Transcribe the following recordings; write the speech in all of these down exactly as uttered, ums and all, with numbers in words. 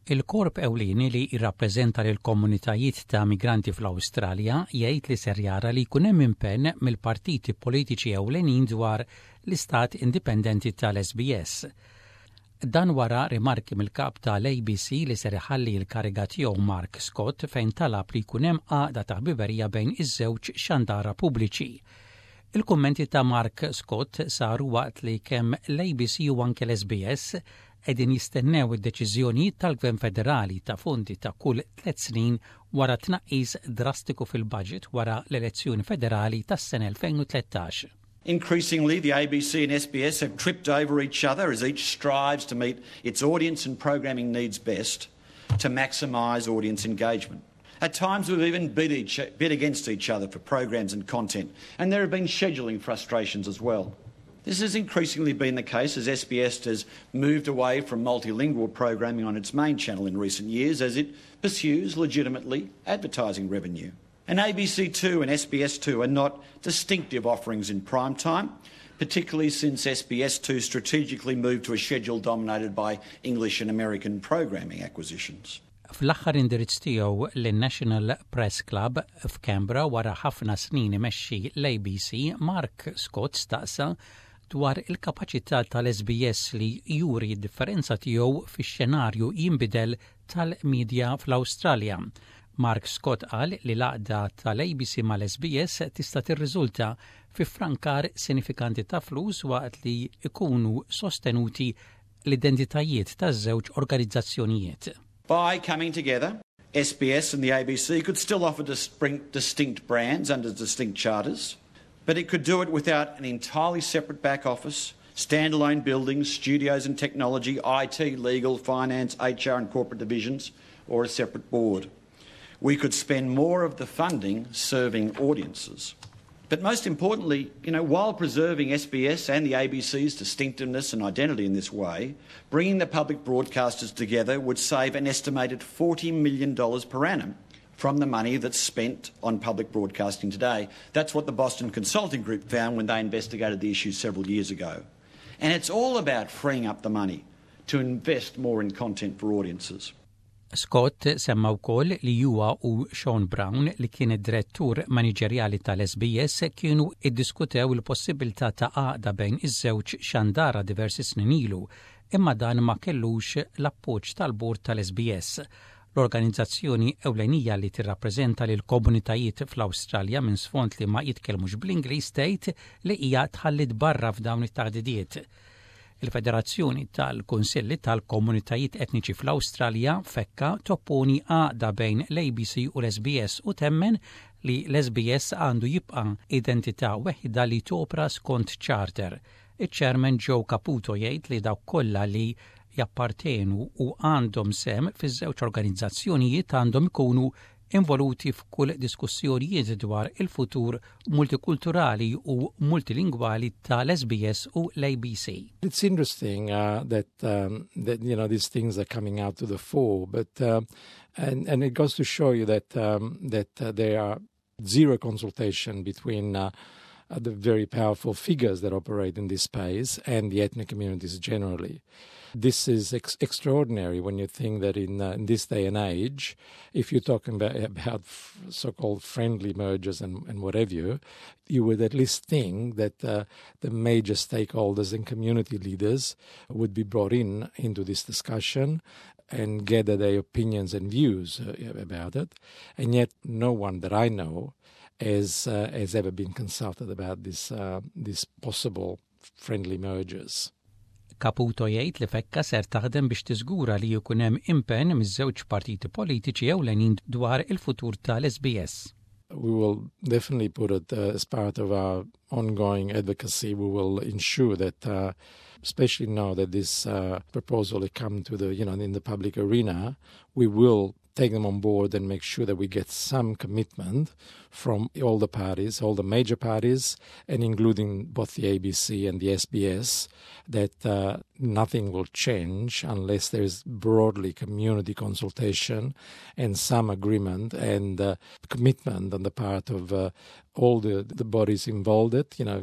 Il-korp ewlieni li jirrappreżenta lil komunitajiet ta' migranti fl-Awstralja jgħid li ser jara li jkun hemm impenn mill-partiti politiċi ewlenin dwar l-istat indipendenti tal-S B S. Dan wara rimarki mill-kap tal-A B C li ser iħalli l-kariga tiegħu Mark Scott fejn talab li jkun hemm għaqda ta' ħbiberija bejn iż-żewġ xandara pubbliċi. Il-kummenti ta' Mark Scott saru waqt li kemm l-A B C u anke l-S B S qegħdin jistennew id-deċiżjonijiet tal-Gvern Federali ta' fondi ta' kull tliet snin wara tnaqqis drastiku fil-budget wara l-elezzjoni federali tas-sena twenty thirteen. Increasingly, the A B C and S B S have tripped over each other as each strives to meet its audience and programming needs best to maximise audience engagement. At times, we've even bid, each, bid against each other for programs and content, and there have been scheduling frustrations as well. This has increasingly been the case as S B S has moved away from multilingual programming on its main channel in recent years as it pursues legitimately advertising revenue. And A B C two and S B S two are not distinctive offerings in prime time, particularly since S B S two strategically moved to a schedule dominated by English and American programming acquisitions. Fl-aħħar indirizz tiegħu lin-National Press Club f'Canberra wara ħafna snin imexxi l-A B C, Mark Scott staqsa dwar il-kapaċità tal-S B S li juri d-differenza tiegħu fix-xenarju jinbidel tal-medja fl-Awstralja. Mark Scott qal li l-għaqda tal-A B C mal-S B S tista' tirriżulta fi frankar sinifikanti ta' flus waqt li ikunu sostenuti l-identitajiet taż-żewġ organizzazzjonijiet. By coming together, S B S and the A B C could still offer distinct brands under distinct charters, but it could do it without an entirely separate back office, standalone buildings, studios and technology, I T, legal, finance, H R and corporate divisions, or a separate board. We could spend more of the funding serving audiences. But most importantly, you know, while preserving S B S and the A B C's distinctiveness and identity in this way, bringing the public broadcasters together would save an estimated forty million dollars per annum from the money that's spent on public broadcasting today. That's what the Boston Consulting Group found when they investigated the issue several years ago. And it's all about freeing up the money to invest more in content for audiences. Scott semma wkoll li huwa u Sean Brown li kien id-direttur maniġerjali tal-S B S kienu iddiskutew il-possibilità ta' għaqda bejn iż-żewġ xandara diversi snin ilu, imma dan ma kellux l-appoġġ tal-bord tal-S B S. L-organizzazzjoni ewlenija li tirrappreżenta lil komunitajiet fl-Awstralja minn sfond li ma jitkellmux bl-Ingliż tgħid li hija tħallit barra f'dawn it-taħdidiet. Il-Federazzjoni tal-Kunsilli tal-Komunitajiet Etniċi fl-Awstralja fekka topponi għaqda bejn l-A B C u l-S B S u temmen li l-S B S għandu jibqa' identità weħida li topra skont charter. Iċ-Chairman Joe Caputo jgħid li dawk kollha li jappartenu u għandhom sem fiż-żewġ organizzazzjonijiet għandhom ikunu involuti f'kull diskussjonijiet dwar il-futur multikulturali u multilingwali tal-S B S u l-A B C. It's interesting uh, that um, that you know these things are coming out to the fore, but uh, and and it goes to show you that um, that uh, there are zero consultation between uh, uh, the very powerful figures that operate in this space and the ethnic communities generally. This is ex- extraordinary when you think that in, uh, in this day and age, if you're talking about, about f- so-called friendly mergers and, and what have you, you would at least think that uh, the major stakeholders and community leaders would be brought in into this discussion and gather their opinions and views uh, about it. And yet no one that I know has, uh, has ever been consulted about this, uh, this possible friendly mergers. Caputo jgħid li fekka ser taħdem biex tiżgura li jkun hemm impenn miż-żewġ partiti politiċi ewlenin dwar il-futur tal-S B S. We will definitely put it uh, as part of our ongoing advocacy. We will ensure that, uh, especially now that this uh, proposal has come to the, you know, in the public arena, we will take them on board and make sure that we get some commitment from all the parties, all the major parties, and including both the A B C and the S B S, that uh, nothing will change unless there is broadly community consultation and some agreement and uh, commitment on the part of uh, all the, the bodies involved, you know,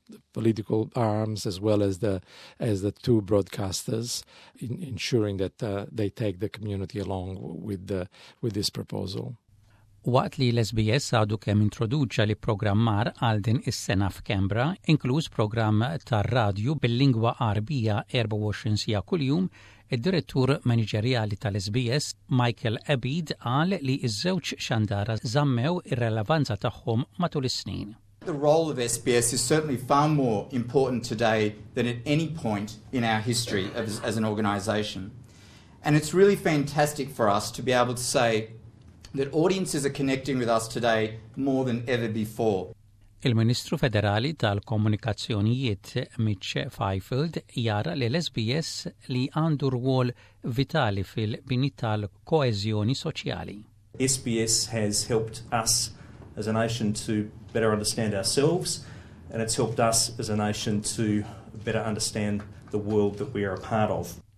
the political arms as well as the as the two broadcasters, in, ensuring that uh, they take the community along with the, with this proposal. Waqt li l-S B S għadu kemm introduċa li programmar għal din is-sena f'Kembra, inkluż programm tar-radju bil-lingwa Għarbija erba' u għoxrin siegħa kuljum, id-direttur maniġerjali tal-S B S Michael Abid qal li ż-żewġ xandara żammew ir-relevanza tagħhom matul is-snin. The role of S B S is certainly far more important today than at any point in our history as, as an organisation. And it's really fantastic for us to be able to say that audiences are connecting with us today more than ever before. Il-Ministru Federali tal-Komunikazzjonijiet Mitch Fifield jara li l-S B S li għandu rwol vitali fil-bini tal-koeżjoni soċjali. S B S has helped us as a nation to better understand ourselves, and it's helped us as a nation to better understand the world that we are a part of.